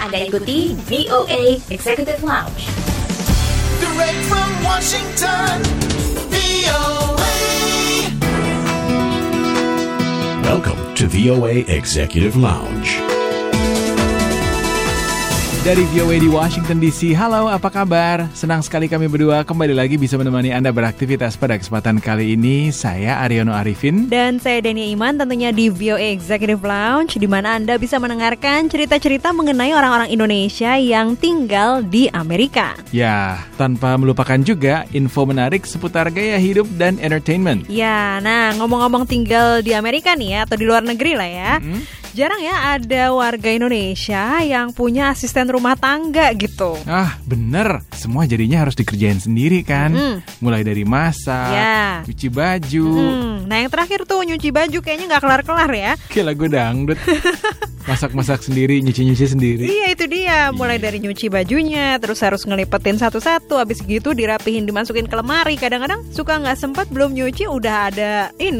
Anda ikuti VOA Executive Lounge. Direct from Washington, VOA. Welcome to VOA Executive Lounge. Dari VOA di Washington DC, halo apa kabar? Senang sekali kami berdua kembali lagi bisa menemani Anda beraktivitas pada kesempatan kali ini. Saya Aryono Arifin. Dan saya Dania Iman, tentunya di VOA Executive Lounge, di mana Anda bisa mendengarkan cerita-cerita mengenai orang-orang Indonesia yang tinggal di Amerika. Ya, tanpa melupakan juga info menarik seputar gaya hidup dan entertainment. Ya, nah ngomong-ngomong tinggal di Amerika nih ya, atau di luar negeri lah ya. Jarang ya ada warga Indonesia yang punya asisten rumah tangga gitu. Ah, bener. Semua jadinya harus dikerjain sendiri kan. Mulai dari masak, cuci baju. Nah yang terakhir tuh nyuci baju kayaknya gak kelar-kelar ya. Kayak lagu dangdut. Masak-masak sendiri, nyuci-nyuci sendiri. Iya itu dia, mulai dari nyuci bajunya, terus harus ngelipetin satu-satu, habis gitu dirapihin, dimasukin ke lemari. Kadang-kadang suka gak sempat, belum nyuci udah ada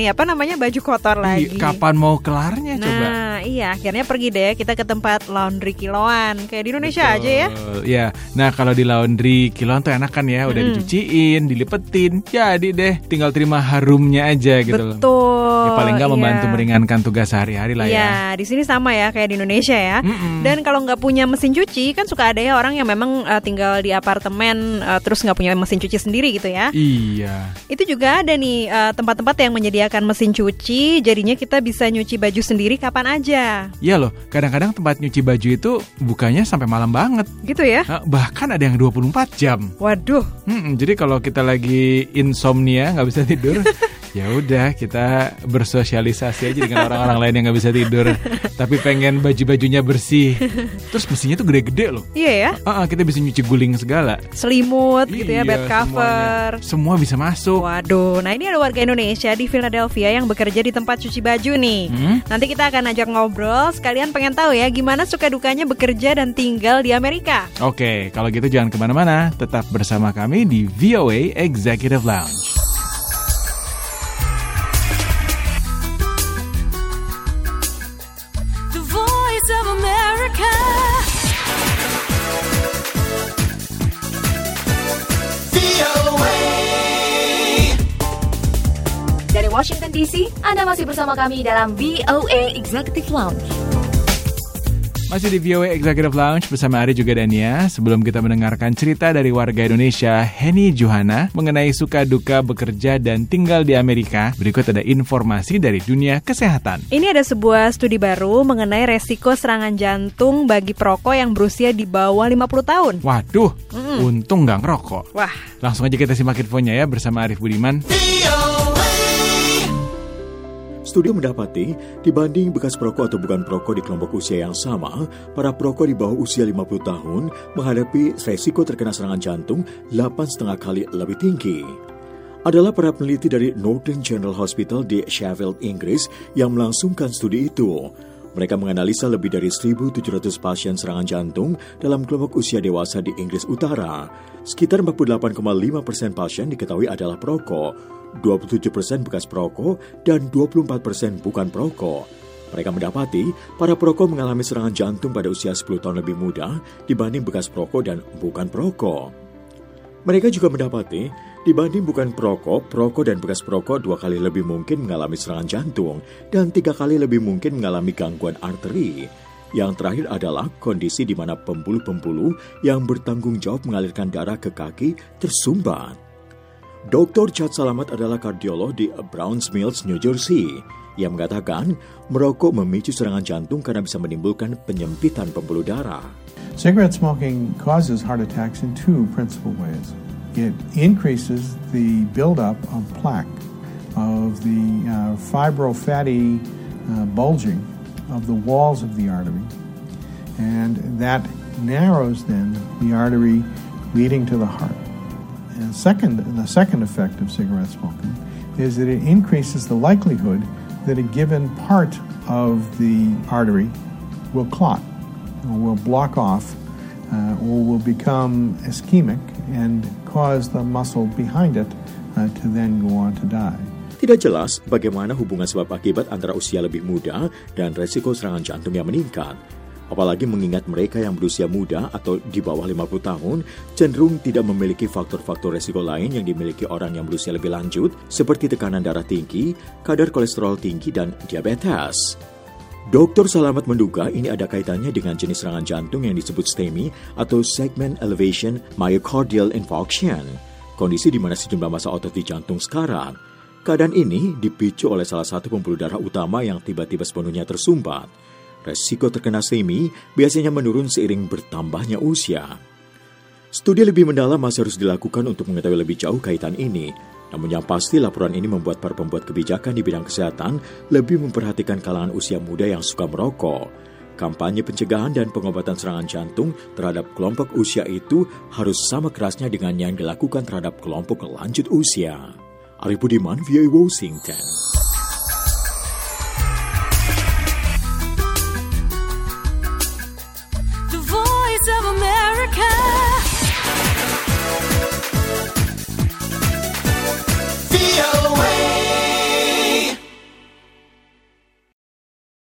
baju kotor lagi. Kapan mau kelarnya coba? Nah iya, akhirnya pergi deh kita ke tempat laundry kiloan, kayak di Indonesia aja ya. Ya, nah kalau di laundry kiloan tuh enak kan ya, udah dicuciin, dilipetin, jadi deh tinggal terima harumnya aja gitu. Betul. Ya paling nggak membantu meringankan tugas sehari-hari lah ya. Iya, di sini sama ya kayak di Indonesia ya. Dan kalau nggak punya mesin cuci, kan suka ada ya orang yang memang tinggal di apartemen terus nggak punya mesin cuci sendiri gitu ya. Iya. Itu juga ada nih tempat-tempat yang menyediakan mesin cuci, jadinya kita bisa nyuci baju sendiri kapan aja. Iya loh, kadang-kadang tempat nyuci baju itu bukanya sampai malam banget. Gitu ya? Bahkan ada yang 24 jam. Waduh. Jadi kalau kita lagi insomnia, nggak bisa tidur, ya udah kita bersosialisasi aja dengan orang-orang lain yang nggak bisa tidur, tapi pengen baju-bajunya bersih. Terus mesinnya tuh gede-gede loh. Iya ya? Kita bisa nyuci guling segala. Selimut gitu ya, bed cover. Semua bisa masuk. Waduh, nah ini ada warga Indonesia di Philadelphia yang bekerja di tempat cuci baju nih. Nanti kita akan ajak ngobrol, sekalian pengen tahu ya gimana suka dukanya bekerja dan tinggal di Amerika. Oke, kalau gitu jangan kemana-mana, tetap bersama kami di VOA Executive Lounge. The Voice of America. VOA. Dari Washington DC, Anda masih bersama kami dalam VOA Executive Lounge. Masih di VOA Executive Lounge bersama Ari juga Dania. Sebelum kita mendengarkan cerita dari warga Indonesia Henny Johana mengenai suka duka bekerja dan tinggal di Amerika, berikut ada informasi dari dunia kesehatan. Ini ada sebuah studi baru mengenai resiko serangan jantung bagi perokok yang berusia di bawah 50 tahun. Waduh, untung nggak ngerokok. Wah. Langsung aja kita simak infonya ya bersama Arif Budiman. Studi mendapati, dibanding bekas perokok atau bukan perokok di kelompok usia yang sama, para perokok di bawah usia 50 tahun menghadapi resiko terkena serangan jantung 8,5 kali lebih tinggi. Adalah para peneliti dari Northern General Hospital di Sheffield, Inggris yang melangsungkan studi itu. Mereka menganalisa lebih dari 1.700 pasien serangan jantung dalam kelompok usia dewasa di Inggris Utara. Sekitar 48,5% pasien diketahui adalah perokok, 27% bekas perokok, dan 24% bukan perokok. Mereka mendapati para perokok mengalami serangan jantung pada usia 10 tahun lebih muda dibanding bekas perokok dan bukan perokok. Mereka juga mendapati, dibanding bukan perokok, perokok dan bekas perokok 2 kali lebih mungkin mengalami serangan jantung dan 3 kali lebih mungkin mengalami gangguan arteri. Yang terakhir adalah kondisi di mana pembuluh-pembuluh yang bertanggung jawab mengalirkan darah ke kaki tersumbat. Dr. Chad Salamat adalah kardiolog di Browns Mills, New Jersey. Ia mengatakan merokok memicu serangan jantung karena bisa menimbulkan penyempitan pembuluh darah. Cigarette smoking causes heart attacks in two principal ways. It increases the buildup of plaque, of the fibrofatty bulging of the walls of the artery, and that narrows then the artery leading to the heart. And the second effect of cigarette smoking is that it increases the likelihood that a given part of the artery will clot, or will block off, or will become ischemic and cause the muscle behind it to then go on to die. Tidak jelas bagaimana hubungan sebab akibat antara usia lebih muda dan resiko serangan jantung yang meningkat. Apalagi mengingat mereka yang berusia muda atau di bawah 50 tahun cenderung tidak memiliki faktor-faktor resiko lain yang dimiliki orang yang berusia lebih lanjut seperti tekanan darah tinggi, kadar kolesterol tinggi, dan diabetes. Dr. Salamet menduga ini ada kaitannya dengan jenis serangan jantung yang disebut STEMI atau Segment Elevation Myocardial Infarction, kondisi di mana sejumlah massa otot di jantung sekarat. Keadaan ini dipicu oleh salah satu pembuluh darah utama yang tiba-tiba sepenuhnya tersumbat. Resiko terkena STEMI biasanya menurun seiring bertambahnya usia. Studi lebih mendalam masih harus dilakukan untuk mengetahui lebih jauh kaitan ini. Namun yang pasti laporan ini membuat para pembuat kebijakan di bidang kesehatan lebih memperhatikan kalangan usia muda yang suka merokok. Kampanye pencegahan dan pengobatan serangan jantung terhadap kelompok usia itu harus sama kerasnya dengan yang dilakukan terhadap kelompok lanjut usia. Ari Budiman, VOA Washington.